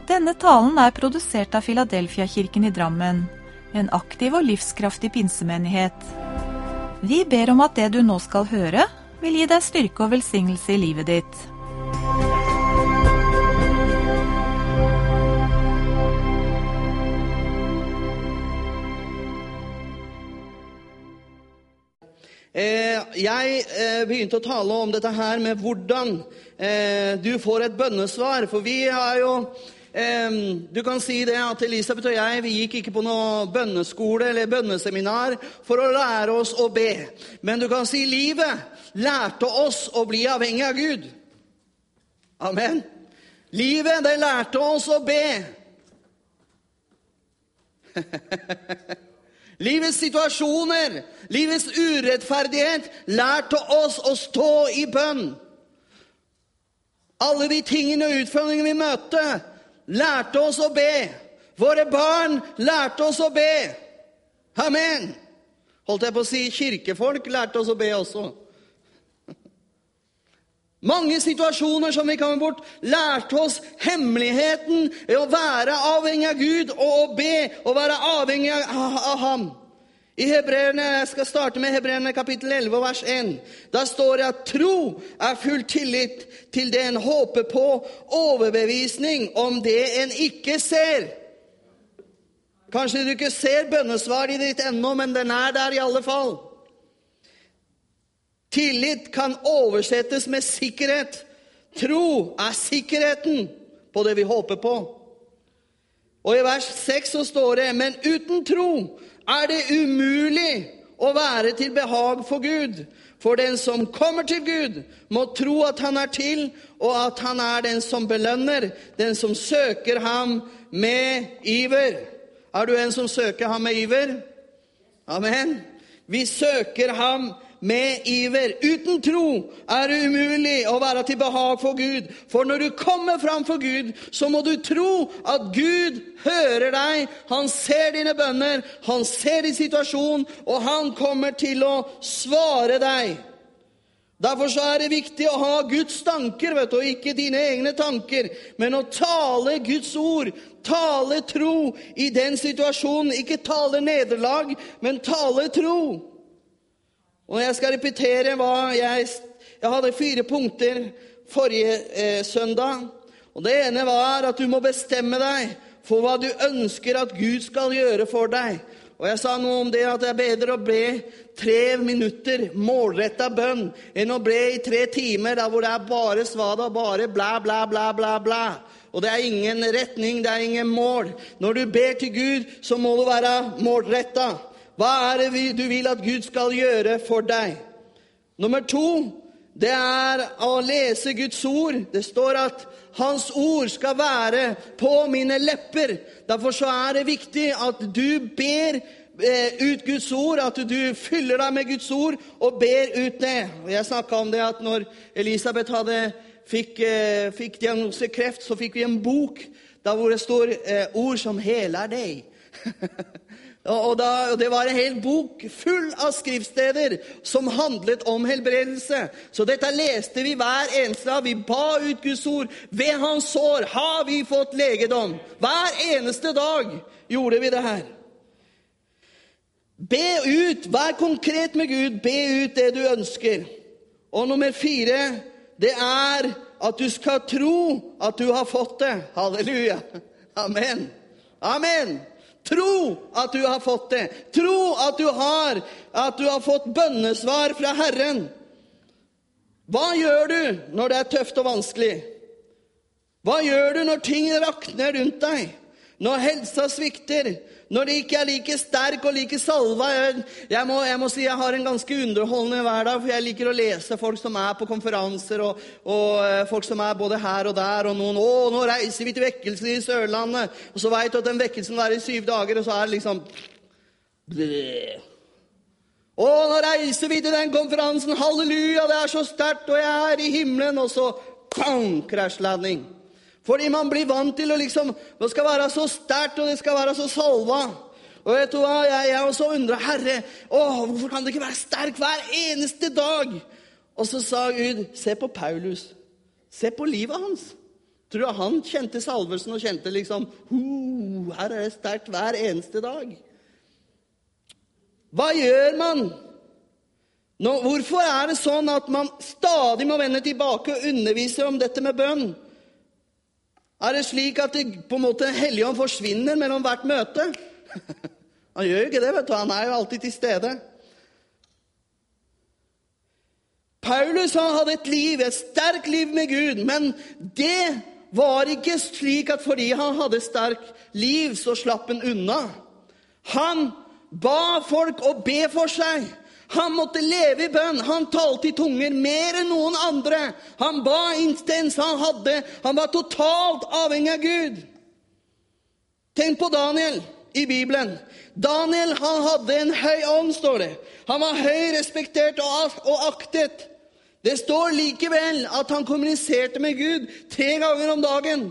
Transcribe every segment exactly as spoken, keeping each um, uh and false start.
Denne talen er produsert av Philadelphia-kirken i Drammen, en aktiv og livskraftig pinsemenighet. Vi ber om at det du nå skal høre, vil gi deg styrke og velsignelse i livet ditt. Eh, jeg eh, begynte å tale om dette her med hvordan eh, du får et bønnesvar, for vi har jo, eh, du kan si det at Elisabeth og jeg, vi gikk ikke på noe bønneskole eller bønneseminar for å lære oss å be, men du kan si livet lærte oss å bli avhengig av Gud. Amen. Livet, det lærte oss å be. Livets situasjoner, livets urettferdighet lærte oss å stå i bønn. Alle de tingene og utfordringene vi møtte lærte oss å be. Våre barn lærte oss å be. Amen. Holdt jeg på å si, kirkefolk lærte oss å be også. Mange situasjoner som vi kommer bort lærte oss hemmeligheten i å være avhengig av Gud og å be og være avhengig av, av ham. I Hebreerne, jeg skal starte med Hebreerne kapittel elleve vers en. Da står det at tro er full tillit til det en håper på, overbevisning om det en ikke ser. Kanskje du ikke ser bønnesvaret ditt ennå, men den er der i alle fall. Tillit kan oversettes med sikkerhet. Tro er sikkerheten på det vi håper på. Og i vers seks så står det, men uten tro er det umulig å være til behag for Gud. For den som kommer til Gud må tro at han er til, og at han er den som belønner, den som søker ham med iver. Er du en som søker ham med iver? Amen. Vi søker ham med iver. Uten tro er det umulig å være til behag for Gud. For når du kommer fram for Gud, så må du tro at Gud hører deg. Han ser dine bønner, han ser din situasjon, og han kommer til å svare deg. Derfor så er det viktig å ha Guds tanker, vet du, og ikke dine egne tanker, men å tale Guds ord, tale tro i den situasjonen, ikke tale nederlag, men tale tro. Og jeg skal repetere hva jeg, jeg hadde fire punkter forrige eh, søndag. Og det ene var at du må bestemme deg for hva du ønsker at Gud skal gjøre for deg. Og jeg sa noe om det at det er bedre å be tre minutter målrettet bønn enn å be i tre timer der hvor det er bare svada, bare bla, bla, bla, bla, bla. Og det er ingen retning, det er ingen mål. Når du ber til Gud, så må du være målrettet. Hva er det du vil at Gud skal gjøre for deg? Nummer to, det er å lese Guds ord. Det står at hans ord skal være på mine lepper. Derfor så er det viktig at du ber ut Guds ord, at du fyller deg med Guds ord og ber ut det. Jeg snakket om det at når Elisabeth hadde, fikk, fikk diagnose kreft, så fikk vi en bok der hvor det står ord som heler deg. Og, da, og det var en hel bok full av skriftsteder som handlet om helbredelse. Så dette leste vi hver eneste dag. Vi ba ut Guds ord. Ved hans sår har vi fått legedom. Hver eneste dag gjorde vi det her. Be ut, vær konkret med Gud. Be ut det du ønsker. Og nummer fire, det er at du skal tro at du har fått det. Halleluja. Amen. Amen. Tro at du har fått det. Tro at du har, at du har fått bønnesvar fra Herren. Hva gjør du når det er tøft og vanskelig? Hva gjør du når ting rakner rundt deg? Når helsa svikter? Når det ikke er like sterk og like salva? Jeg må, jeg må si jeg har en ganske underholdende hverdag, for jeg liker å lese folk som er på konferanser, og, og folk som er både her og der, og noen, å, nå reiser vi til vekkelsen i Sørlandet, og så vet du at den vekkelsen er i syv dager, og så er det liksom, bleh. Å, nå reiser vi til den konferansen, halleluja, det er så sterkt, og jeg er i himmelen, og så, bang, krasjlanding. Fordi man blir vant til å liksom, det skal være så sterkt, og det skal være så salva. Og vet du hva, jeg, jeg også undrer, Herre, åh, hvorfor kan det ikke være sterk hver eneste dag? Og så sa Gud, se på Paulus, se på livet hans. Tror du han kjente salvelsen og kjente liksom, uh, her er det sterkt hver eneste dag? Hva gjør man? Nå, hvorfor er det sånn at man stadig må vende tilbake og undervise om dette med bønn? Er det slik at det, på en måte Helligånd forsvinner mellom hvert møte? Han gjør jo ikke det, vet du. Han er jo alltid til stede. Paulus han hadde et liv, et sterkt liv med Gud, men det var ikke slik at fordi han hadde sterkt liv, så slapp han unna. Han ba folk å be for seg. Han måtte leve i bønn. Han talte i tunger mer enn noen andre. Han ba intens han hadde. Han var totalt avhengig av Gud. Tenk på Daniel i Bibelen. Daniel han hadde en høy ånd, står det. Han var høy respektert og aktet. Det står likevel at han kommuniserte med Gud tre ganger om dagen.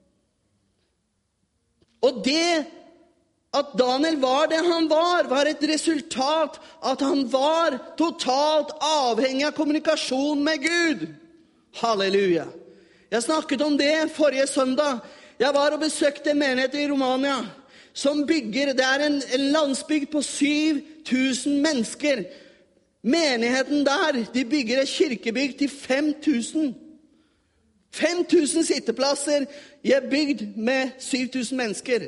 Og det at Daniel var det han var, var et resultat at han var totalt avhengig av kommunikasjon med Gud. Halleluja. Jeg snakket om det forrige søndag. Jeg var og besøkte en menighet i Romania, som bygger, det er en, en landsbygd på syv tusen mennesker. Menigheten der, de bygger et kirkebygg til fem tusen. fem tusen sitteplasser i en bygd med syv tusen mennesker.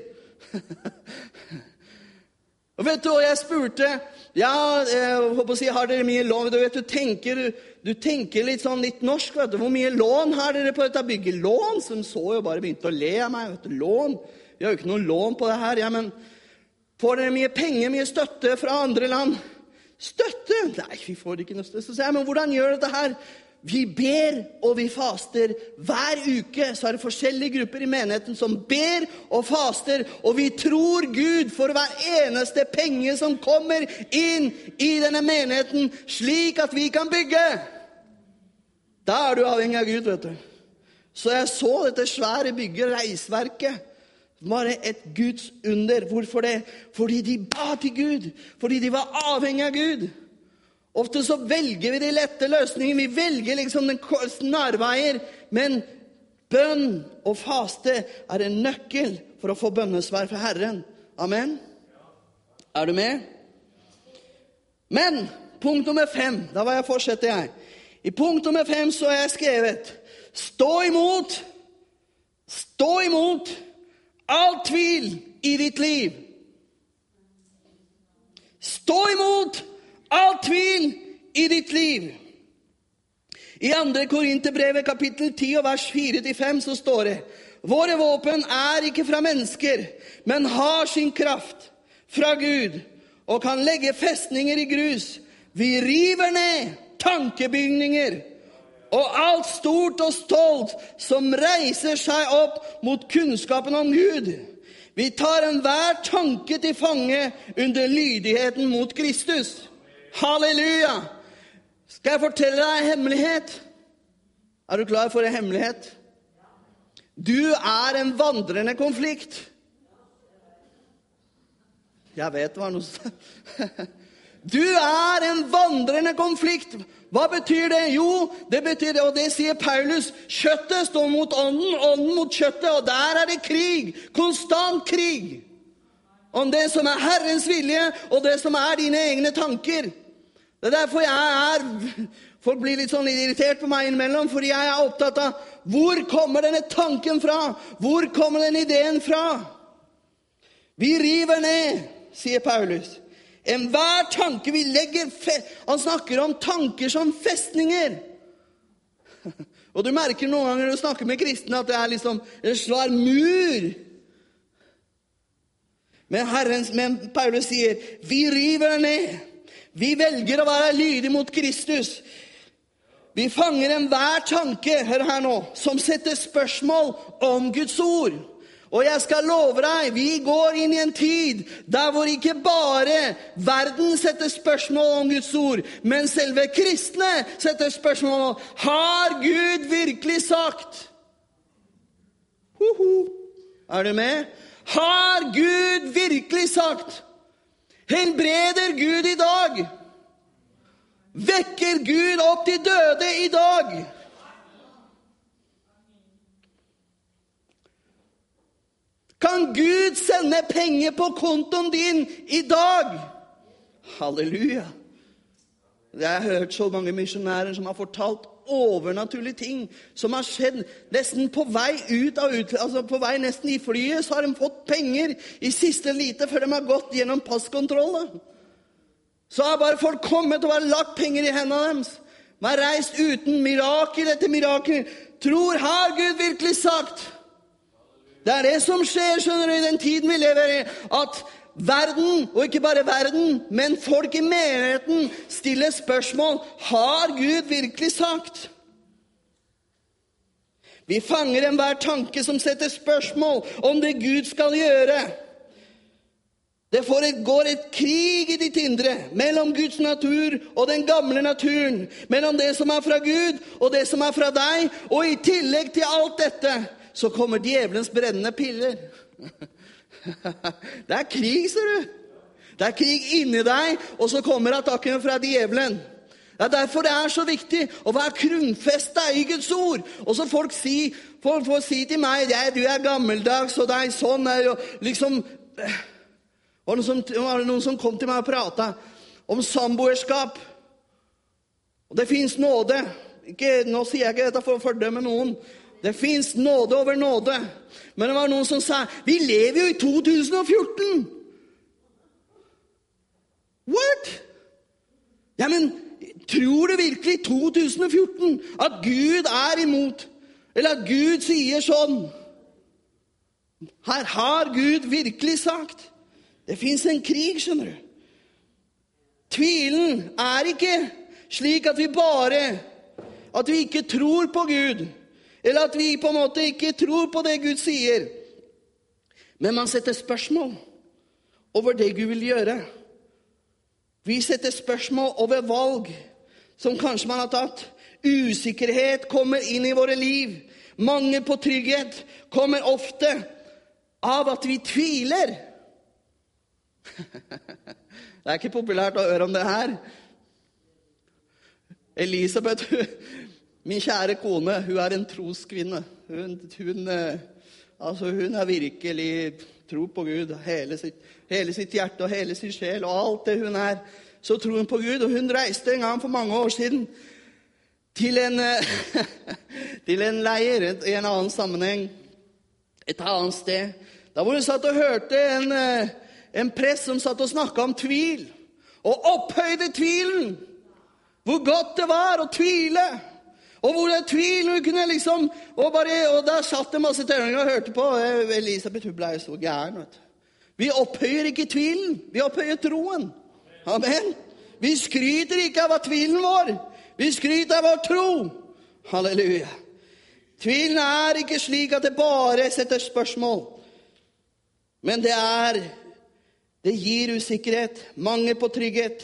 Og vet du, og jeg spurte, ja, jeg håper å si, har dere mye lån? Du vet, du tenker, du tenker litt sånn litt norsk, vet du. Hvor mye lån har dere på dette bygget? Lån? Som så jo bare begynte å le av meg, vet du. Lån? Vi har jo ikke noen lån på det her. Ja, men får dere mye penger, mye støtte fra andre land? Støtte? Nei, vi får ikke noe støtte. Så sier jeg, men hvordan gjør dette her? Vi ber og vi faster hver uke. Så er det forskjellige grupper i menigheten som ber og faster. Og vi tror Gud for hver eneste penge som kommer inn i denne menigheten, slik at vi kan bygge. Da er du avhengig av Gud, vet du. Så jeg så dette svære bygget, reisverket. Var det et Guds under. Hvorfor det? Fordi de ba til Gud. Fordi de var avhengig av Gud. Ofte så velger vi de lette løsningene. Vi velger liksom den snarveier. Men bønn og faste er en nøkkel for å få bønnesvar fra Herren. Amen. Er du med? Men punkt nummer fem. Da var jeg fortsetter jeg. I punkt nummer fem så har jeg skrevet. Stå imot. Stå imot. All tvil i ditt liv. Stå imot all tvil i ditt liv. I andre Korinterbrevet kapittel ti og vers fire til fem så står det: Våre våpen er ikke fra mennesker, men har sin kraft fra Gud og kan legge festninger i grus. Vi river ned tankebygninger og alt stort og stolt som reiser seg opp mot kunnskapen om Gud. Vi tar enhver tanke til fange under lydigheten mot Kristus. Halleluja! Skal jeg fortelle deg en hemmelighet? Er du klar for en hemmelighet? Du er en vandrende konflikt. Jeg vet hva noe sånt. Du er en vandrende konflikt. Hva betyr det? Jo, det betyr det, og det sier Paulus. Kjøttet står mot ånden, ånden mot kjøttet, og der er det krig. Konstant krig. Om det som er Herrens vilje, og det som er dine egne tanker. Det er derfor jeg er, folk blir litt sånn irritert på meg innimellom, fordi jeg er opptatt av, hvor kommer denne tanken fra? Hvor kommer den ideen fra? Vi river ned, sier Paulus. En hver tanke vi legger, han snakker om tanker som festninger. Og du merker noen ganger når du snakker med kristne at det er liksom en svær mur. Men, Herren, men Paulus sier, vi river ned. Vi velger å være lydige mot Kristus. Vi fanger en hver tanke, hør her nå, som setter spørsmål om Guds ord. Og jeg skal love deg, vi går inn i en tid der hvor ikke bare verden setter spørsmål om Guds ord, men selve kristne setter spørsmål om, har Gud virkelig sagt? Hoho. Er du med? Har Gud virkelig sagt? Helbreder Gud i dag? Vekker Gud opp til døde i dag? kan Gud sende penger på kontoen din i dag. Halleluja. Jeg har hørt så mange misjonærer som har fortalt overnaturlige ting som har skjedd nesten på vei ut av ut, altså på vei nesten i flyet, så har de fått penger i siste lite før de har gått gjennom passkontrollen. Så har bare folk kommet og har lagt penger i hendene deres. De har reist uten mirakel etter mirakel. Tror, har Gud virkelig sagt? Det er det som skjer, skjønner du, i den tiden vi lever i, at verden, og ikke bare verden, men folk i menigheten stiller spørsmål. Har Gud virkelig sagt? Vi fanger enhver tanke som setter spørsmål om det Gud skal gjøre. Det foregår et krig i ditt indre mellom Guds natur og den gamle naturen, mellom det som er fra Gud og det som er fra deg, og i tillegg til alt dette så kommer djevelens brennende piller. Det er krig, ser du. Det er krig inni deg, og så kommer attakkene fra djevelen. Det er derfor det er så viktig å være grunnfestet i Guds ord. Og så folk si, folk får si til meg, ja, du er gammeldags, og deg sånn er jo liksom... Var det, noen som, var det noen som kom til meg og pratet om samboerskap? Og det finnes nåde. Ikke, nå sier jeg ikke dette for å fordømme noen. Det finnes nåde over nåde. Men det var noen som sa, vi lever jo i to tusen og fjorten. What? Ja, men tror du virkelig i to tusen og fjorten at Gud er imot? Eller at Gud sier sånn? Her har Gud virkelig sagt. Det finnes en krig, skjønner du. Tvilen er ikke slik at vi bare, at vi ikke tror på Gud, eller at vi på en måte ikke tror på det Gud sier. Men man setter spørsmål over det Gud vil gjøre. Vi setter spørsmål over valg som kanskje man har tatt. Usikkerhet kommer inn i våre liv. Mangel på trygghet kommer ofte av at vi tviler. Det er ikke populært å høre om det her. Elisabeth, min kjære kone, hun er en troskvinne. Hun, hun, altså hun er virkelig tro på Gud. Hele sitt, hele sitt hjerte og hele sin sjel og alt det hun er. Så tror hun på Gud. Og hun reiste en gang for mange år siden til en, til en leir i en annen sammenheng. Et annet sted. Da hvor hun satt og hørte en... En prest som satt og snakket om tvil, og opphøyde tvilen. Hvor godt det var å tvile. Og hvor det er tvil, og, kunne liksom, og, bare, og der satt en masse tenåringer og hørte på. Elisabeth, hun ble så gæren. Vet du. Vi opphøyer ikke tvilen, vi opphøyer troen. Amen. Vi skryter ikke av tvilen vår, vi skryter av vår tro. Halleluja. Tvilen er ikke slik at det bare setter spørsmål, men det er... Det gir usikkerhet, mangel på trygghet.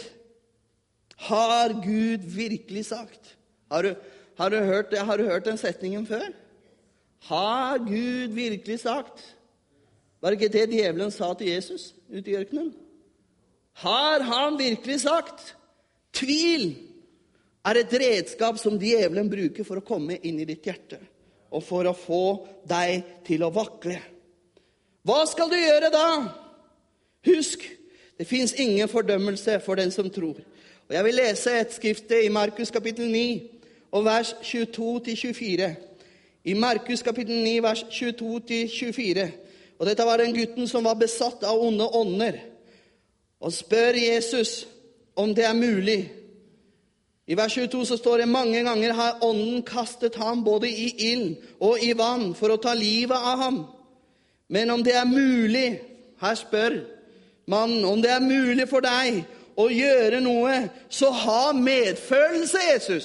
Har Gud virkelig sagt? Har du, har du, hørt, har du hørt den setningen før? Har Gud virkelig sagt? Var det ikke det djevelen sa til Jesus ute i ørkenen? Har han virkelig sagt? Tvil er et redskap som djevelen bruker for å komme inn i ditt hjerte, og for å få deg til å vakle. Hva skal du gjøre da? Husk, det finnes ingen fordømmelse for den som tror. Og jeg vil lese et skrifte i Markus kapittel ni, og vers tjueto til tjuefire. I Markus kapittel ni, vers tjueto til tjuefire. Og dette var den gutten som var besatt av onde ånder. Og spør Jesus om det er mulig. I vers tjueto så står det, mange ganger har ånden kastet ham både i ild og i vann for å ta livet av ham. Men om det er mulig, her spør mannen, om det er mulig for deg å gjøre noe, så ha medfølelse, Jesus.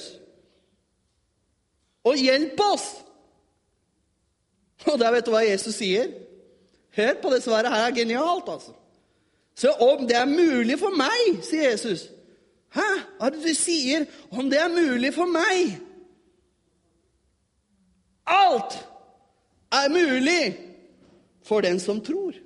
Og hjelp oss. Og der vet du hva Jesus sier? Hør på det svaret, her er genialt, altså. Så om det er mulig for meg, sier Jesus. Hæ? Hva er det du sier? Om det er mulig for meg. Alt er mulig for den som tror.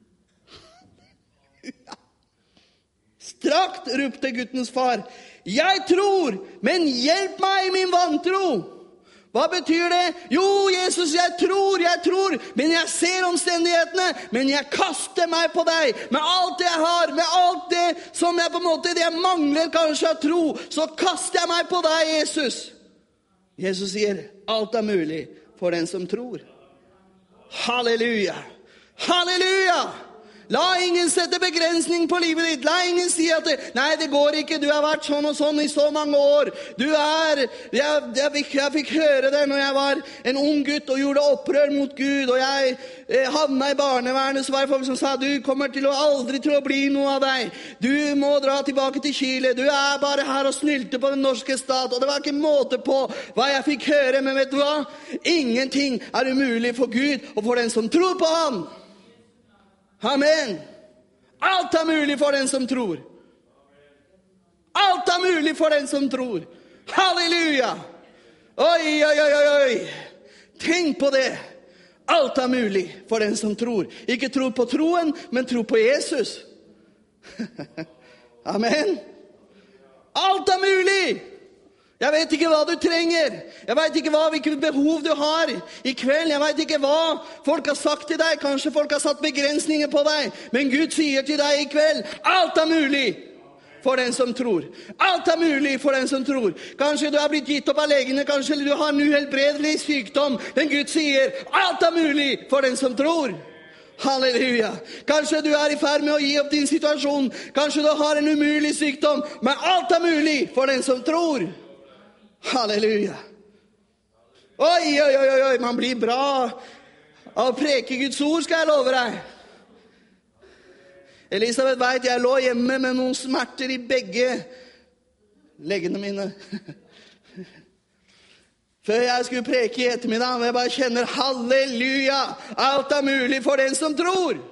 Strakt ropte guttens far, jeg tror, men hjelp meg i min vantro. Hva betyr det? Jo, Jesus, jeg tror, jeg tror, men jeg ser omstendighetene, men jeg kaster meg på deg, med alt det jeg har, med alt det som jeg på en måte, det jeg mangler kanskje av tro, så kaster jeg meg på deg, Jesus. Jesus sier, alt er mulig for den som tror. Halleluja! Halleluja! La ingen sette begrensning på livet ditt. La ingen si at nei, det går ikke. Du har vært sånn og sånn i så mange år. Du er, jeg, jeg, fikk, jeg fikk høre det når jeg var en ung gutt og gjorde opprør mot Gud. Og jeg eh, havnet i barnevernet, så var det folk som sa, du kommer til å aldri til å bli noe av deg. Du må dra tilbake til Chile. Du er bare her og snylte på den norske stat. Og det var ikke måte på hva jeg fikk høre. Men vet du hva? Ingenting er umulig for Gud og for den som tror på ham. Amen. Alt er mulig for den som tror. Alt er mulig for den som tror. Halleluja. Oi, oi, oi, oi. Tenk på det. Alt er mulig for den som tror. Ikke tro på troen, men tro på Jesus. Amen. Alt er mulig. Jeg vet ikke hva du trenger. Jeg vet ikke hva, hvilke behov du har i kveld. Jeg vet ikke hva folk har sagt til deg. Kanskje folk har satt begrensninger på deg. Men Gud sier til deg i kveld, alt er mulig for den som tror. Alt er mulig for den som tror. Kanskje du har blitt gitt opp av legene. Kanskje du har en uhelbredelig sykdom. Men Gud sier, alt er mulig for den som tror. Halleluja. Kanskje du er i ferd med å gi opp din situasjon. Kanskje du har en umulig sykdom. Men alt er mulig for den som tror. Halleluja. Oi, oi, oi, oi, man blir bra av å preke Guds ord, skal jeg love deg. Elisabeth vet, jeg lå hjemme med noen smerter i begge leggene mine. Før jeg skulle preke i ettermiddag, og jeg bare kjenner, halleluja, alt er mulig for den som tror.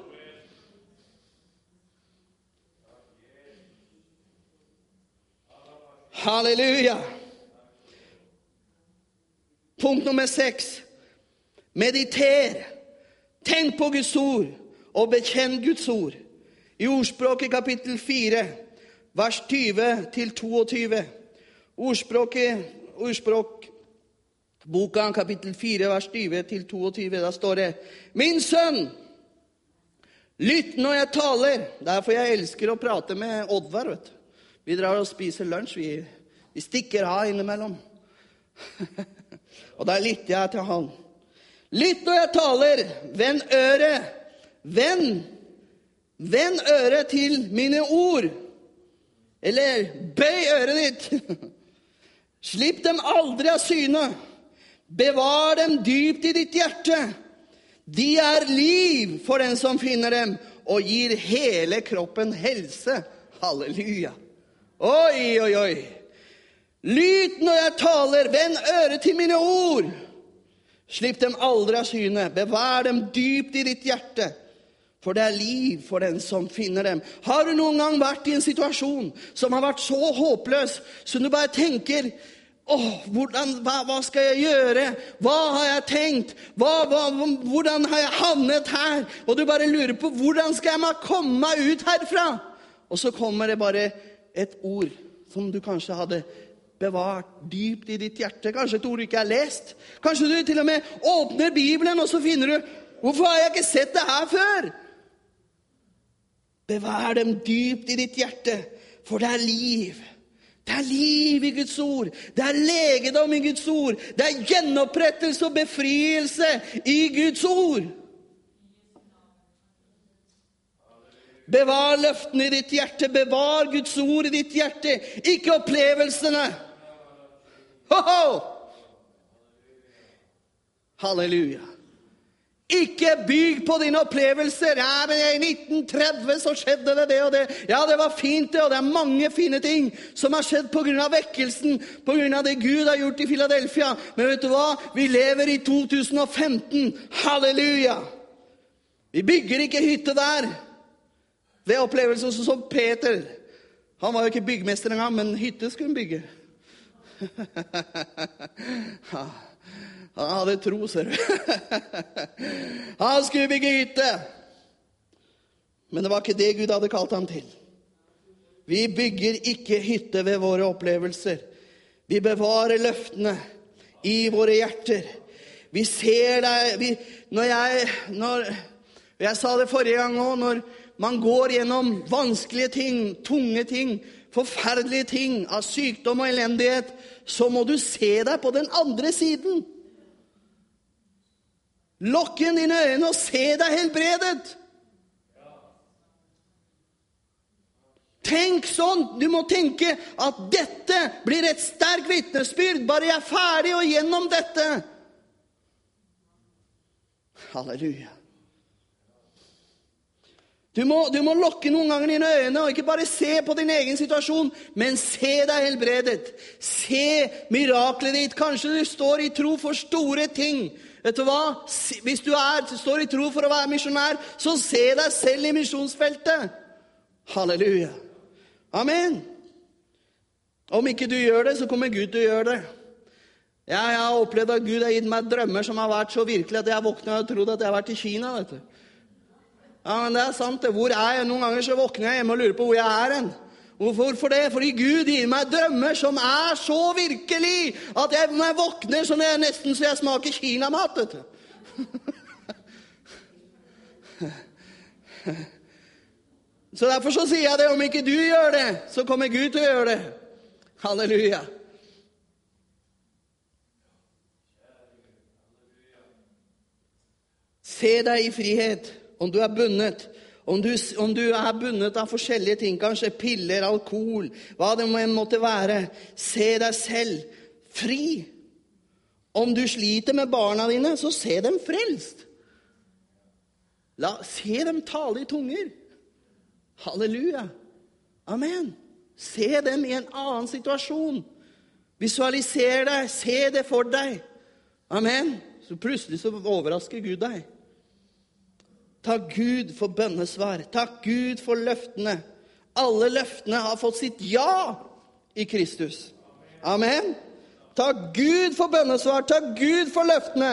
Halleluja. Punkt nummer seks. Mediter. Tenk på Guds ord og bekjenn Guds ord. I ordspråket kapittel fire, vers tyve til tjueto. Ordspråket, ordspråk, boka kapittel fire, vers tyve til tjueto. Da står det, min sønn, lytt når jeg taler. Derfor jeg elsker å prate med Oddvar, vet du. Vi drar og spiser lunsj, vi, vi stikker av innimellom. Og da lytter jeg til han. Lytt når jeg taler, vend øret, vend, vend øret til mine ord. Eller bøy øret ditt. Slipp dem aldri av syne. Bevar dem dypt i ditt hjerte. De er liv for den som finner dem, og gir hele kroppen helse. Halleluja. Oi, oi, oi. Lytt når jeg taler, vend øret til mine ord. Slipp dem aldri av syne, bevar dem dypt i ditt hjerte, for det er liv for den som finner dem. Har du noen gang vært i en situasjon som har vært så håpløs, så du bare tenker, åh, hvordan, hva, hva skal jeg gjøre? Hva har jeg tenkt? Hva, hva, hvordan har jeg havnet her? Og du bare lurer på, hvordan skal jeg komme meg ut herfra? Og så kommer det bare et ord som du kanskje hadde bevart dypt i ditt hjerte. Kanskje et ord du ikke har lest. Kanskje du til og med åpner Bibelen, og så finner du, hvorfor har jeg ikke sett det her før? Bevar dem dypt i ditt hjerte, for det er liv. Det er liv i Guds ord. Det er legedom i Guds ord. Det er gjenopprettelse og befrielse i Guds ord. Bevar løftene i ditt hjerte. Bevar Guds ord i ditt hjerte. Ikke opplevelsene. Ho-ho! Halleluja. Ikke bygg på dine opplevelser. Ja, men i nitten tretti så skjedde det det og det. Ja, det var fint det, og det er mange fine ting som har skjedd på grunn av vekkelsen, på grunn av det Gud har gjort i Philadelphia. Men vet du hva? Vi lever i to tusen og femten. Halleluja! Vi bygger ikke hytte der. Det er opplevelsen som Peter. Han var jo ikke byggmester engang, men hytte skulle han bygge. Han hadde tro, ser du. Han skulle bygge hytte. Men det var ikke det Gud hadde kalt ham til. Vi bygger ikke hytte ved våre opplevelser. Vi bevarer løftene i våre hjerter. Vi ser deg, vi, når jeg, når, jeg sa det forrige gang også, når man går gjennom vanskelige ting, tunge ting, forferdelige ting, av sykdom og elendighet, så må du se deg på den andre siden. Lukk inn dine øyne og se deg helbredet. Tenk sånn, du må tenke at dette blir et sterkt vitnesbyrd, bare jeg er ferdig og gjennom dette. Halleluja. Du må, du må lukke noen ganger dine øyne, og ikke bare se på din egen situasjon, men se deg helbredet. Se miraklet ditt. Kanskje du står i tro for store ting. Vet du hva? Hvis du er, står i tro for å være misjonær, så se deg selv i misjonsfeltet. Halleluja. Amen. Om ikke du gjør det, så kommer Gud til å gjøre det. Ja, jeg har opplevd at Gud har gitt meg drømmer som har vært så virkelig at jeg våknet og trodde at jeg har vært i Kina, vet du. Ja, men det er sant. Hvor er jeg? Noen ganger så våkner jeg hjemme og lurer på hvor jeg er hen. Hvorfor det? Fordi Gud gir meg drømmer som er så virkelig at jeg, når jeg våkner, så er jeg nesten så jeg smaker Kina-mat, vet du. Så derfor så sier jeg det, om ikke du gjør det, så kommer Gud til å gjøre det. Halleluja. Se deg i frihet, om du er bundet, om du, om du er bundet av forskjellige ting, kanskje piller, alkohol, hva det måtte være. Se deg selv fri. Om du sliter med barna dine, så se dem frelst. La, se dem tale i tunger. Halleluja. Amen. Se dem i en annen situasjon. Visualiser deg, se det for deg. Amen. Så plutselig så overrasker Gud deg. Takk Gud for bønnesvar. Takk Gud for løftene. Alle løftene har fått sitt ja i Kristus. Amen. Takk Gud for bønnesvar. Takk Gud for løftene.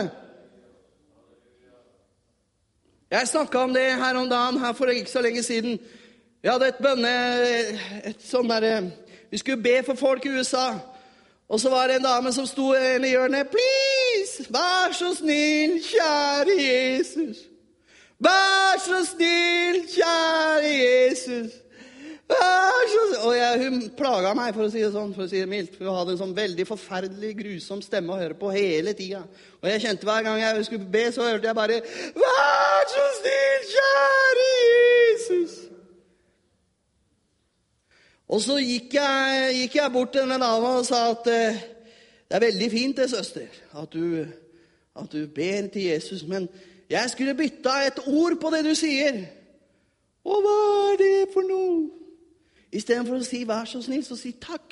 Jeg snakket om det her om dagen, her for ikke så lenge siden. Vi hadde et bønne, et sånn der, vi skulle be for folk i U S A. Og så var det en dame som sto i hjørnet. Please, vær så snill, kjære Jesus. Vær så snill, kjære Jesus. Vær så snill. Og jeg, hun plaget meg, for å si det sånn, for å si det mildt. For hun hadde en sånn veldig forferdelig, grusom stemme å høre på hele tiden. Og jeg kjente hver gang jeg skulle be, så hørte jeg bare, vær så snill, kjære Jesus. Og så gikk jeg, gikk jeg bort til denne dama og sa at eh, det er veldig fint det, søster, at du, at du ber til Jesus, men jeg skulle bytte et ord på det du sier. Og hva er det for noe? I stedet for å si vær så snill, så si takk.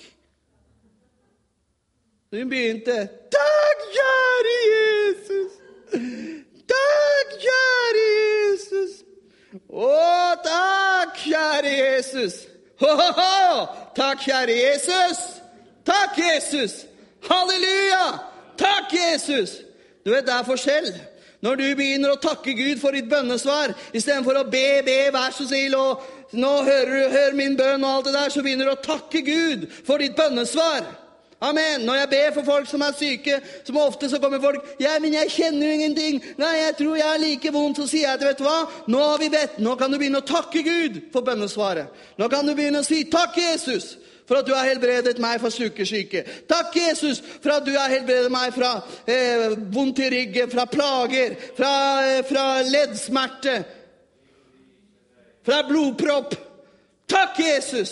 Så hun begynte, takk kjære Jesus. Takk kjære Jesus. Å, takk kjære Jesus. Ho, ho, ho! Takk, kjære Jesus! Takk, Jesus! Halleluja! Takk, Jesus! Du vet, det er forskjell. Når du begynner å takke Gud for ditt bønnesvar, i stedet for å be, be, vær så snill, og nå hører du, hør min bønn og alt det der, så begynner du å takke Gud for ditt bønnesvar. Amen. Når jeg ber for folk som er syke, som ofte så kommer folk, ja, men jeg kjenner jo ingenting. Nei, jeg tror jeg er like vondt, så sier jeg, vet du hva? Nå har vi bedt. Nå kan du begynne å takke Gud for bønnesvaret. Nå kan du begynne å si, takk Jesus, for at du har helbredet meg for sukkersyke. Takk Jesus, for at du har helbredet meg fra eh, vondt i ryggen, fra plager, fra, eh, fra leddsmerte, fra blodpropp. Takk Jesus.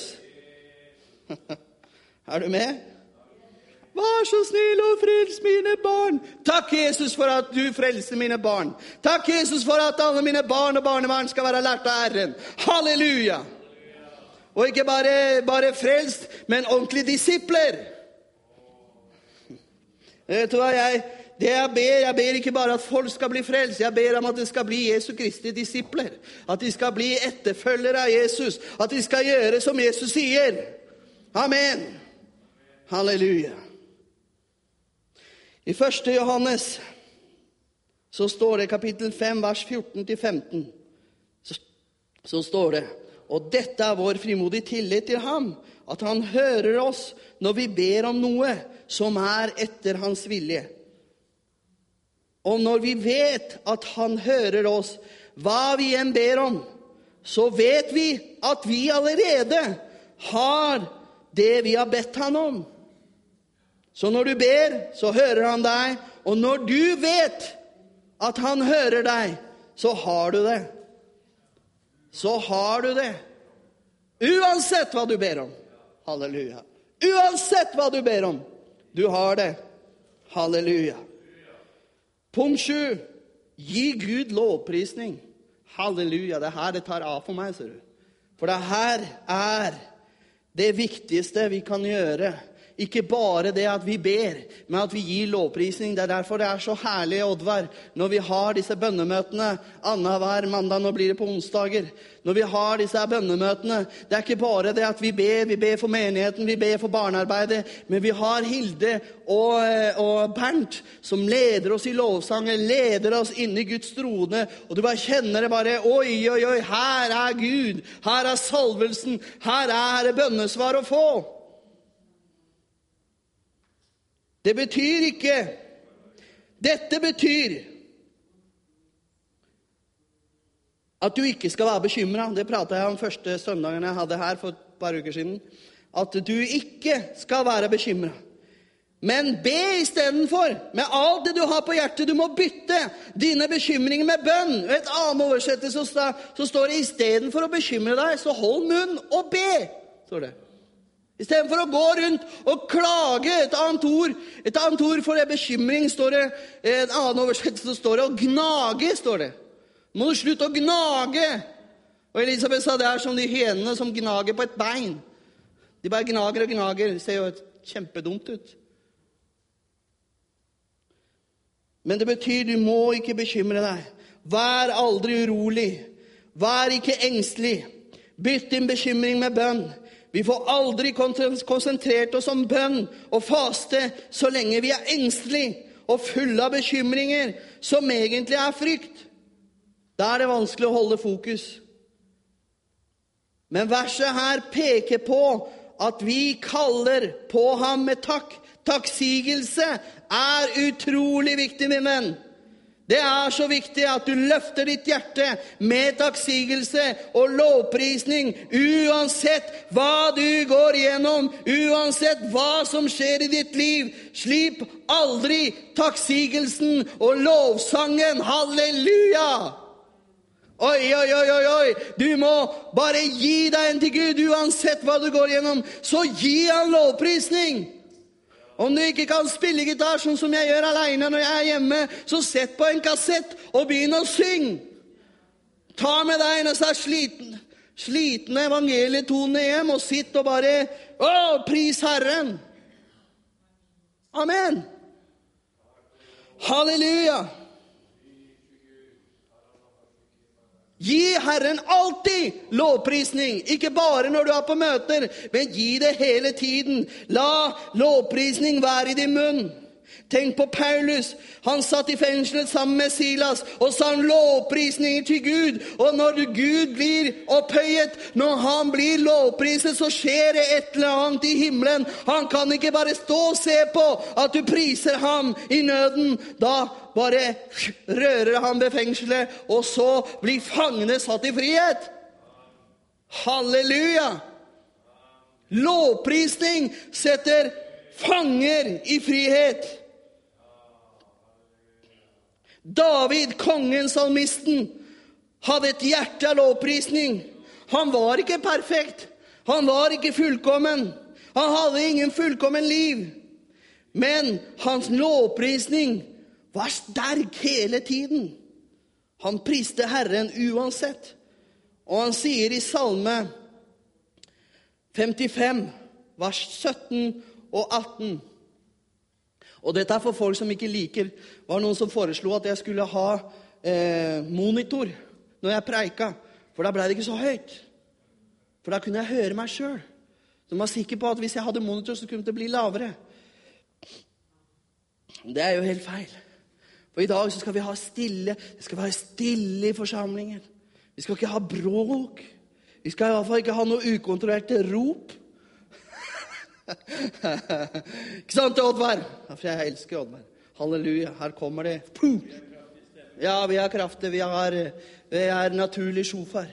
Er du med? Vær så snill og frels mine barn. Takk Jesus for at du frelser mine barn. Takk Jesus for at alle mine barn og barnebarn skal være lært av Herren. Halleluja. Og ikke bare, bare frelst, men ordentlige disipler. Vet du hva jeg, det jeg ber, jeg ber ikke bare at folk skal bli frelst. Jeg ber om at det skal bli Jesu Kristi disipler. At de skal bli etterfølgere av Jesus. At de skal gjøre som Jesus sier. Amen. Halleluja. I første Johannes så står det kapittel fem, vers fjorten til femten. Så, så står det, Og dette er vår frimodige tillit til ham, at han hører oss når vi ber om noe som er etter hans vilje. Og når vi vet at han hører oss, hva vi enn ber om, så vet vi at vi allerede har det vi har bedt han om. Så når du ber, så hører han deg, og når du vet at han hører deg, så har du det. Så har du det. Uansett hva du ber om. Halleluja. Uansett hva du ber om. Du har det. Halleluja. Punkt sju. Gi Gud lovprisning. Halleluja. Det er her det tar av for meg, ser du. For det her er det viktigste vi kan gjøre. Ikke bare det at vi ber, men at vi gir lovprisning. Det er derfor det er så herlig, Oddvar, når vi har disse bønnemøtene annenhver mandag, nå blir det på onsdager. Når vi har disse bønnemøtene, det er ikke bare det at vi ber, vi ber for menigheten, vi ber for barnearbeidet, men vi har Hilde og, og Bernt som leder oss i lovsangen, leder oss inn i Guds trone, og du bare kjenner det bare, oi, oi, oi, her er Gud, her er salvelsen, her er det bønnesvar å få. Det betyr ikke, dette betyr at du ikke skal være bekymret. Det pratet jeg om første søndagen jeg hadde her for et par uker siden. At du ikke skal være bekymret. Men be i stedet for, med alt det du har på hjertet, du må bytte dine bekymringer med bønn. Et annet oversettelse så står det, i stedet for å bekymre deg, så hold munn og be, står det. I stedet for å gå rundt og klage, et annet ord, et annet ord for det bekymring, står det, en annen oversettelse så står det, og gnage, står det. Må du slutte å gnage. Og Elisabeth sa, det er som de henene som gnager på et bein. De bare gnager og gnager, det ser jo kjempedumt ut. Men det betyr, du må ikke bekymre deg. Vær aldri urolig. Vær ikke engstelig. Bytt din bekymring med bønn. Vi får aldri konsentrert oss om bønn og faste så lenge vi er engstelige og fulle av bekymringer som egentlig er frykt. Da er det vanskelig å holde fokus. Men verset her peker på at vi kaller på ham med takk. Takksigelse er utrolig viktig, min venn. Det er så viktig at du løfter ditt hjerte med takksigelse og lovprisning, uansett hva du går igjennom, uansett hva som skjer i ditt liv. Slipp aldri takksigelsen og lovsangen. Halleluja! Oi, oi, oi, oi, oi. Du må bare gi deg en til Gud, uansett hva du går igjennom. Så gi han lovprisning. Om du ikke kan spille gitar sånn som jeg gjør alene når jeg er hjemme, så sett på en kassett og begynn å synge. Ta med deg en av seg sliten, slitne evangelietone hjem og sitt og bare, å, pris Herren. Amen. Halleluja. Gi Herren alltid lovprisning, ikke bare når du er på møter, men gi det hele tiden. La lovprisning være i din munn. Tenk på Paulus, han satt i fengslet sammen med Silas, og sa han lovprisninger til Gud. Og når Gud blir opphøyet, når han blir lovpriset, så skjer det et eller annet i himmelen. Han kan ikke bare stå og se på at du priser ham i nøden. Da bare rører han ved fengselet, og så blir fangene satt i frihet. Halleluja! Lovprisning setter fanger i frihet. David, kongen, salmisten, hadde et hjerte av lovprisning. Han var ikke perfekt. Han var ikke fullkommen. Han hadde ingen fullkommen liv. Men hans lovprisning var sterk hele tiden. Han priste Herren uansett. Og han sier i Salme femtifem, vers sytten og atten. Og dette er for folk som ikke liker. Det var noen som foreslo at jeg skulle ha eh, monitor når jeg preiket. For da ble det ikke så høyt. For da kunne jeg høre meg selv. Så man var sikker på at hvis jeg hadde monitor, så kunne det bli lavere. Det er jo helt feil. For i dag så skal vi ha stille. Det skal være stille i forsamlingen. Vi skal ikke ha bråk. Vi skal i hvert fall ikke ha noe ukontrollerte rop. Ikke sant, Oddvar? For jeg elsker Oddvar. Halleluja, her kommer det. Puh. Ja, vi er kraftige, vi er, vi er naturlig sjofar.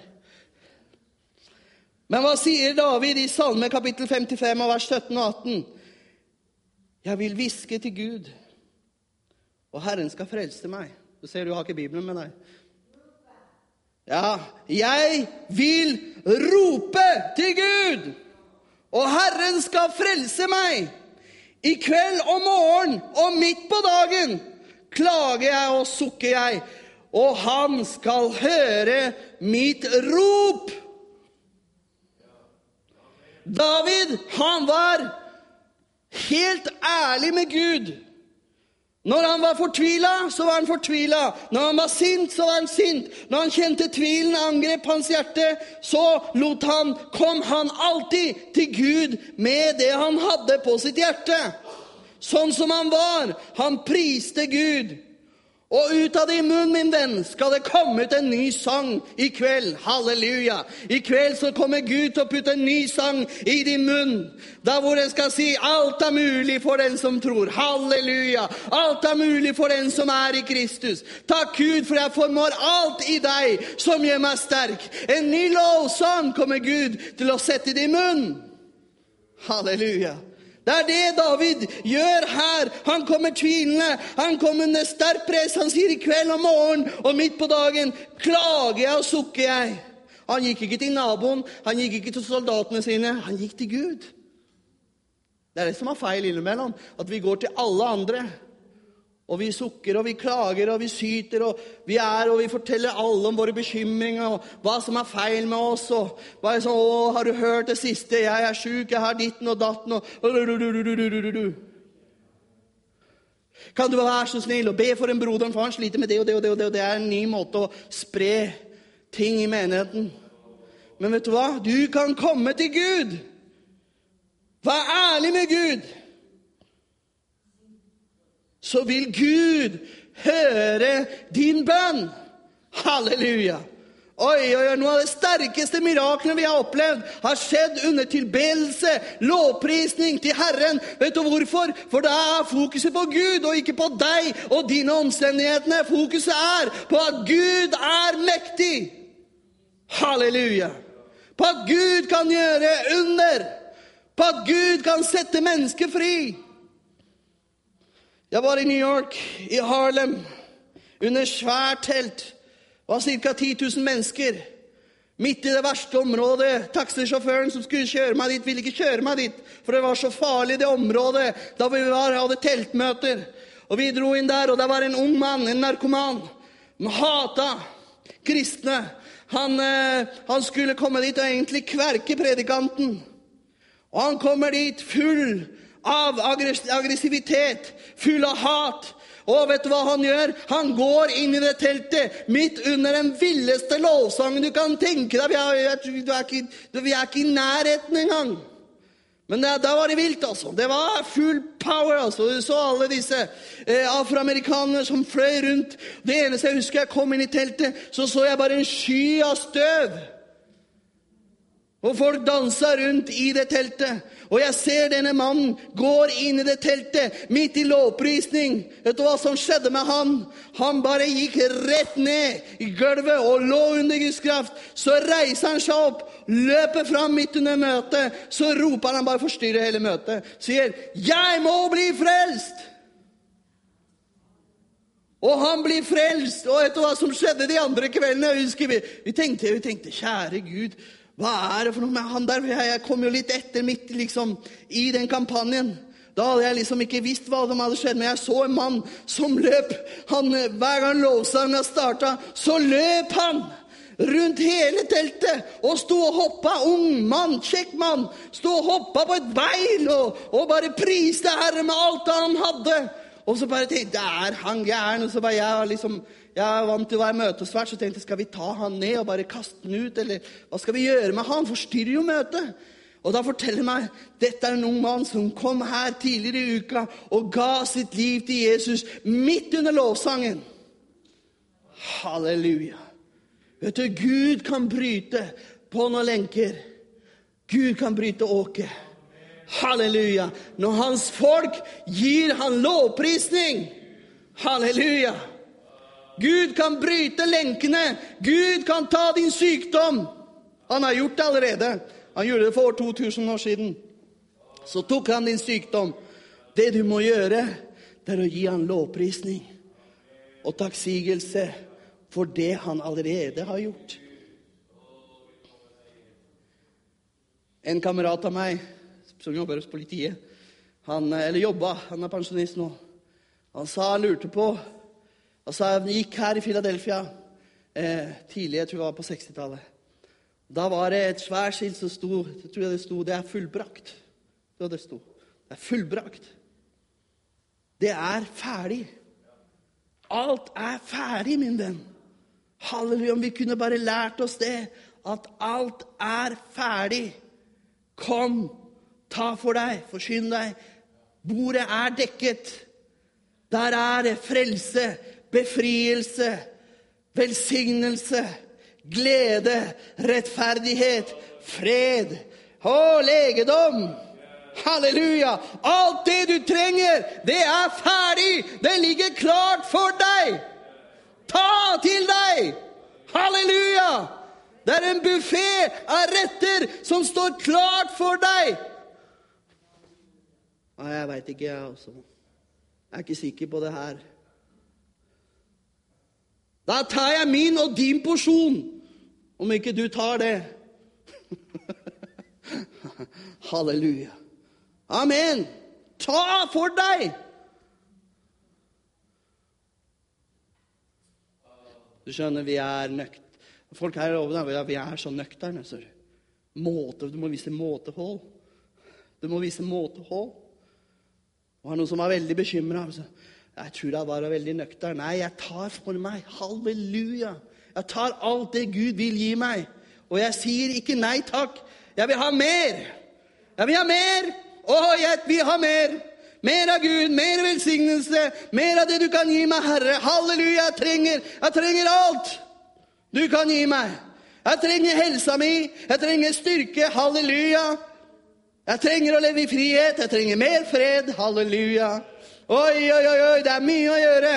Men hva sier David i Salme kapittel femtifem og vers sytten og atten? Jeg vil viske til Gud, og Herren skal frelse meg. Du ser, du har ikke Bibelen med deg. Ja, jeg vil rope til Gud, og Herren skal frelse meg. I kveld og morgen og midt på dagen klager jeg og sukker jeg, og han skal høre mitt rop. David, han var helt ærlig med Gud. Når han var fortvilet, så var han fortvilet. Når han var sint, så var han sint. Når han kjente tvilen angrep hans hjerte, så lot han, kom han alltid til Gud med det han hadde på sitt hjerte. Sånn som han var. Han priste Gud. Og ut av din munn, min venn, skal det komme ut en ny sang i kveld. Halleluja. I kveld så kommer Gud til å putte en ny sang i din munn. Der hvor den skal si, alt er mulig for den som tror. Halleluja. Alt er mulig for den som er i Kristus. Takk Gud, for jeg formår alt i deg som gjør meg sterk. En ny lovsang kommer Gud til å sette i din munn. Halleluja. Det er det David gjør her. Han kommer tvilende, han kommer under sterk press. Han sier i kveld og morgen og midt på dagen klager jeg og sukker jeg. Han gikk ikke til naboen, han gikk ikke til soldatene sine, han gikk til Gud. Det er det som er feil innimellom, at vi går til alle andre. Og vi sukker, og vi klager, og vi syter, og vi er, og vi forteller alle om våre bekymringer, og hva som er feil med oss, og hva er sånn, å, har du hørt det siste? Jeg er syk, jeg har ditten og datten, og... Kan du være så snill og be for en broder, for han sliter med det og det og det, og det, og det er en ny måte å spre ting i menigheten. Men vet du hva? Du kan komme til Gud. Vær ærlig med Gud. Så vil Gud høre din bønn. Halleluja. Oi, oi, oi, noe av det sterkeste miraklene vi har opplevd har skjedd under tilbedelse, lovprisning til Herren. Vet du hvorfor? For da er fokuset på Gud og ikke på deg og dine omstendighetene. Fokuset er på at Gud er mektig. Halleluja. På at Gud kan gjøre under. På at Gud kan sette mennesker fri. Jeg var i New York, i Harlem, under svært telt. Det var cirka ti tusen mennesker. Midt i det verste området. Taxisjåføren som skulle kjøre meg dit, ville ikke kjøre meg dit. For det var så farlig det området. Da vi var, hadde teltmøter. Og vi dro inn der, og der var en ung mann, en narkoman. Han hatet kristne. Han, han skulle komme dit og egentlig kverke predikanten. Og han kommer dit full av aggressivitet, full av hat. Og vet du hva han gjør? Han går inn i det teltet, midt under den villeste lovsangen du kan tenke deg. Vi er, vi er, ikke, vi er ikke i nærheten engang. Men det, da var det vilt, altså. Det var full power, altså. Du så alle disse eh, afroamerikanere som fløy rundt. Det eneste jeg husker, jeg kom inn i teltet, så så jeg bare en sky av støv. Og folk danset rundt i det teltet. Og jeg ser denne mannen går inn i det teltet, midt i lovprisning. Vet du hva som skjedde med han? Han bare gikk rett ned i gulvet og lå under Guds kraft. Så reiser han seg opp, løper fram midt under møtet. Så roper han bare forstyrrer hele møtet. Sier, jeg må bli frelst! Og han blir frelst. Og vet du hva som skjedde de andre kveldene? Jeg husker vi, vi tenkte, vi tenkte, kjære Gud, hva er det for noe med han der? Jeg kom jo litt etter midt liksom, i den kampanjen. Da hadde jeg liksom ikke visst hva som hadde skjedd, men jeg så en mann som løp. Han, hver gang lovsangen startet, så løp han rundt hele teltet og stod og hoppet. Ung mann, kjekk mann, stod og hoppet på et beil og, og bare priste Herre med alt det han hadde. Og så bare tenkte jeg, er han gæren? Og så bare jeg liksom... Jeg er vant til å være møtesvært, så tenkte jeg, skal vi ta han ned og bare kaste han ut, eller hva skal vi gjøre med han? Forstyrrer jo møtet. Og da forteller meg, dette er en ung mann som kom her tidligere i uka og ga sitt liv til Jesus midt under lovsangen. Halleluja. Vet du, Gud kan bryte på noen lenker. Gud kan bryte åket. Halleluja. Når hans folk gir han lovprisning. Halleluja. Gud kan bryte lenkene. Gud kan ta din sykdom. Han har gjort det allerede. Han gjorde det for to tusen år siden. Så tok han din sykdom. Det du må gjøre, det er å gi han lovprisning og takksigelse for det han allerede har gjort. En kamerat av meg, som jobber hos politiet, han, eller jobba, han er pensjonist nå, han sa han lurte på, han sa han gikk her i Philadelphia, eh, tidlig, jeg tror det var på sekstitallet. Da var det et svært skilt som stod, jeg tror det stod, det er fullbrakt. Det, det stod, det er fullbrakt. Det er ferdig. Alt er ferdig, min venn. Halleluja, om vi kunne bare lært oss det, at alt er ferdig. Kom, ta for deg, forsyn deg. Bordet er dekket. Der er det frelse, befrielse, velsignelse, glede, rettferdighet, fred og legedom. Halleluja! Alt det du trenger, det er ferdig. Det ligger klart for deg. Ta til deg. Halleluja! Det er en buffet av retter som står klart for deg. Nei, jeg vet ikke, jeg også. Jeg er ikke sikker på det her. Da tar jeg min og din porsjon, om ikke du tar det. Halleluja. Amen. Ta for deg. Du skjønner, vi er nøkt. Folk her over der, vi er så nøkterne. Så måte, du må vise måtehold. Du må vise måtehold. Og han noen som var veldig bekymret. Jeg tror jeg var veldig nøktern. Nei, jeg tar for meg. Halleluja. Jeg tar alt det Gud vil gi meg. Og jeg sier ikke nei takk. Jeg vil ha mer. Jeg vil ha mer. Åh, jeg vil ha mer. Mer av Gud, mer velsignelse. Mer av det du kan gi meg, Herre. Halleluja, jeg trenger, jeg trenger alt du kan gi meg. Jeg trenger helsa mi. Jeg trenger styrke. Halleluja. Jeg trenger å leve i frihet. Jeg trenger mer fred. Halleluja. Oi, oi, oi, oi. Det er mye å gjøre.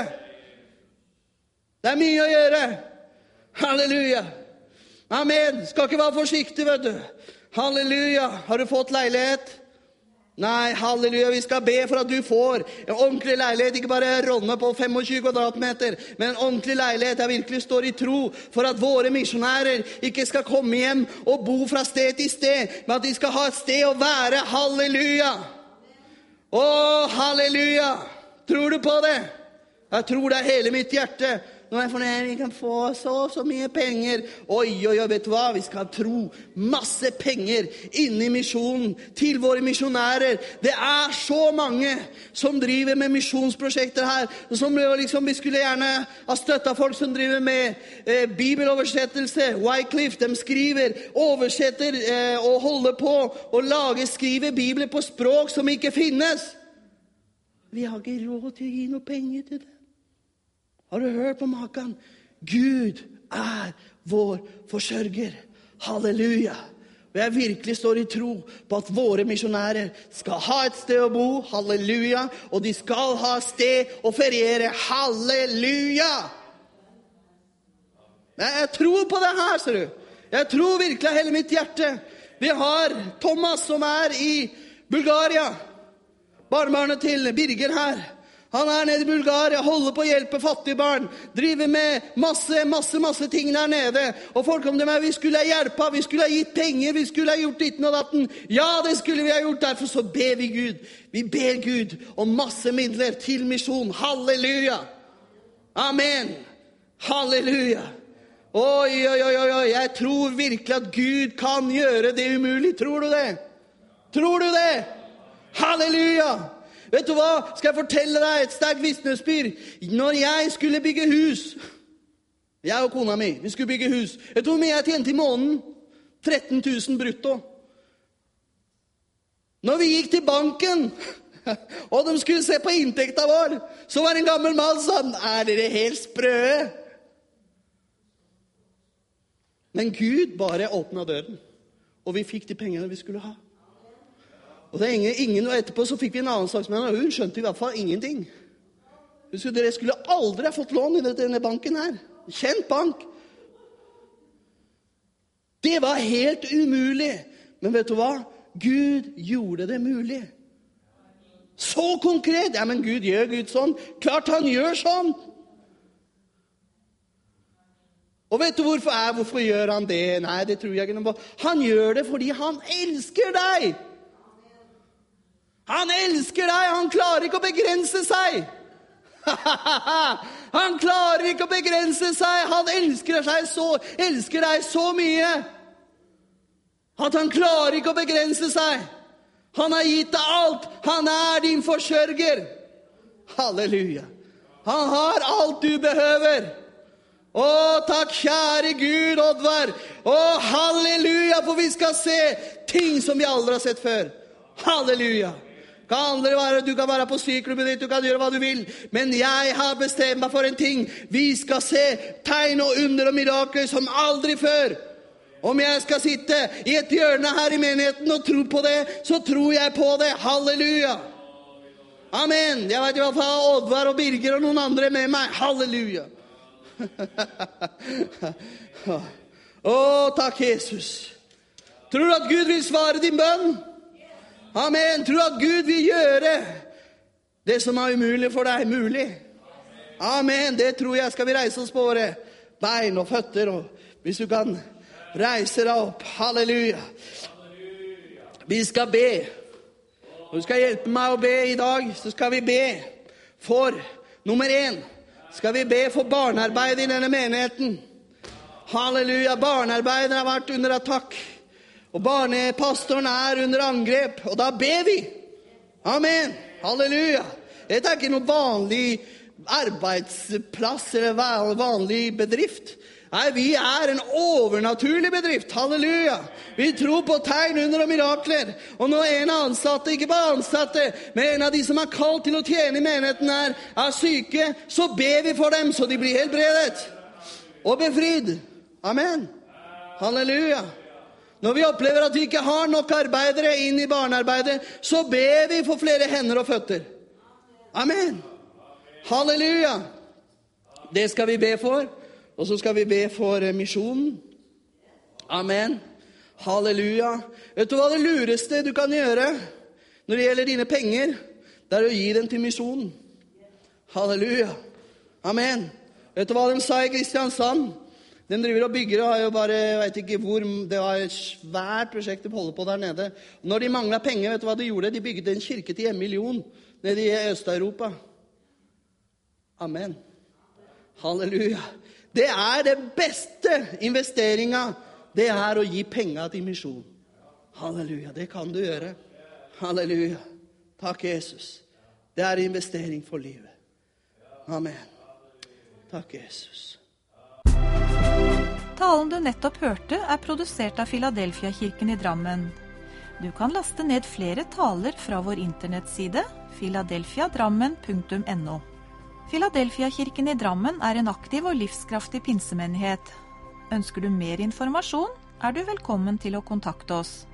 Det er mye å gjøre. Halleluja. Amen. Skal ikke være forsiktig, vet du. Halleluja. Har du fått leilighet? Nei, halleluja, vi skal be for at du får en ordentlig leilighet, ikke bare rådme på tjuefem kvadratmeter, men en ordentlig leilighet der virkelig står i tro for at våre misjonærer ikke skal komme hjem og bo fra sted til sted, men at de skal ha et sted å være. Halleluja. Åh, halleluja. Tror du på det? Jeg tror det er hele mitt hjerte. Nå er jeg fornøyd, vi kan få så, så mye penger. Oi, oi, oi, vet du hva? Vi skal tro masse penger inne i misjonen til våre misjonærer. Det er så mange som driver med misjonsprosjekter her. Som liksom, vi skulle gjerne ha støttet folk som driver med eh, bibeloversettelse. Wycliffe, de skriver, oversetter eh, og holder på og lager, skriver bibler på språk som ikke finnes. Vi har ikke råd til å gi noe penger til det. Har du hørt på maken? Gud er vår forsørger. Halleluja. Og jeg virkelig står i tro på at våre misjonærer skal ha et sted å bo. Halleluja. Og de skal ha et sted å feriere. Halleluja. Jeg tror på det her, ser du. Jeg tror virkelig av hele mitt hjerte. Vi har Thomas som er i Bulgaria. Barnebarnet til Birger her. Han er nede i Bulgaria, holder på å hjelpe fattige barn, driver med masse, masse, masse ting der nede. Og folk kom til meg, vi skulle ha hjelpa, vi skulle ha gitt penger, vi skulle ha gjort ditten og datten. Ja, det skulle vi ha gjort, derfor så ber vi Gud. Vi ber Gud om masse midler til misjon. Halleluja. Amen. Halleluja. Oi, oi, oi, oi, jeg tror virkelig at Gud kan gjøre det umulig. Tror du det? Tror du det? Halleluja. Vet du hva? Skal jeg fortelle deg et sterkt vitnesbyrd? Når jeg skulle bygge hus, jeg og kona mi, vi skulle bygge hus. Vet du hvor mye jeg tjente i måneden? tretten tusen brutto. Når vi gikk til banken, og de skulle se på inntekta vår, så var en gammel mann sånn, er dere helt sprøe? Men Gud bare åpnet døren, og vi fikk de pengene vi skulle ha. Og det er ingen, ingen og etterpå så fikk vi en annen saksmann, og hun skjønte i hvert fall ingenting. Hun skulle, dere skulle aldri ha fått lån i denne banken her. Kjent bank. Det var helt umulig. Men vet du hva? Gud gjorde det mulig. Så konkret. Ja, men Gud gjør Gud sånn. Klart han gjør sånn. Og vet du hvorfor er? Hvorfor gjør han det? Nei, det tror jeg ikke noe på. Han gjør det fordi han elsker deg. Han elsker deg. Han klarer ikke å begrense seg. Han klarer ikke å begrense seg. Han elsker deg så, elsker deg så mye at han klarer ikke å begrense seg. Han har gitt deg alt. Han er din forsørger. Halleluja. Han har alt du behøver. Å, takk kjære Gud, Oddvar. Å, halleluja, for vi skal se ting som vi aldri har sett før. Halleluja. Kan være, du kan være på syklubben ditt, du kan gjøre hva du vil. Men jeg har bestemt meg for en ting. Vi skal se tegn og under og mirakler som aldri før. Om jeg skal sitte i et hjørne her i menigheten og tro på det, så tror jeg på det. Halleluja. Amen. Jeg vet i hvert fall Oddvar og Birger og noen andre med meg. Halleluja. Å, takk Jesus. Tror du at Gud vil svare din bønn? Amen. Tror du at Gud vil gjøre det som er umulig for deg mulig? Amen. Det tror jeg. Skal vi reise oss på våre bein og føtter, og hvis du kan reise deg opp. Halleluja. Vi skal be. Og du skal hjelpe meg å be i dag. Så skal vi be for nummer én. Skal vi be for barnearbeid i denne menigheten. Halleluja. Barnearbeidere har vært under attakk. Og barnepastoren er under angrep. Og da ber vi. Amen. Halleluja. Dette er ikke noe vanlig arbeidsplass eller vanlig bedrift. Nei, vi er en overnaturlig bedrift. Halleluja. Vi tror på tegn, under og mirakler. Og når en ansatte, ikke bare ansatte, men en av de som er kalt til å tjene i menigheten her, er syke, så ber vi for dem, så de blir helbredet og befridd. Amen. Halleluja. Når vi opplever at vi ikke har nok arbeidere inn i barnearbeidet, så ber vi for flere hender og føtter. Amen. Halleluja. Det skal vi be for. Og så skal vi be for misjonen. Amen. Halleluja. Vet du hva det lureste du kan gjøre når det gjelder dine penger? Det er å gi dem til misjonen. Halleluja. Amen. Vet du hva de sa i Kristiansand? De driver og bygger og har jo bare, jeg vet ikke hvor, det var et svært prosjekt de holder på der nede. Når de manglet penger, vet du hva de gjorde? De bygde en kirke til en million nede i Øst-Europa. Amen. Halleluja. Det er det beste investeringen. Det er å gi penger til misjon. Halleluja, det kan du gjøre. Halleluja. Takk Jesus. Det er investering for livet. Amen. Takk Jesus. Talen du nettopp hørte er produsert av Filadelfia-kirken i Drammen. Du kan laste ned flere taler fra vår internettside filadelfia drammen punktum no. Filadelfia-kirken i Drammen er en aktiv og livskraftig pinsemenighet. Ønsker du mer informasjon, er du velkommen til å kontakte oss.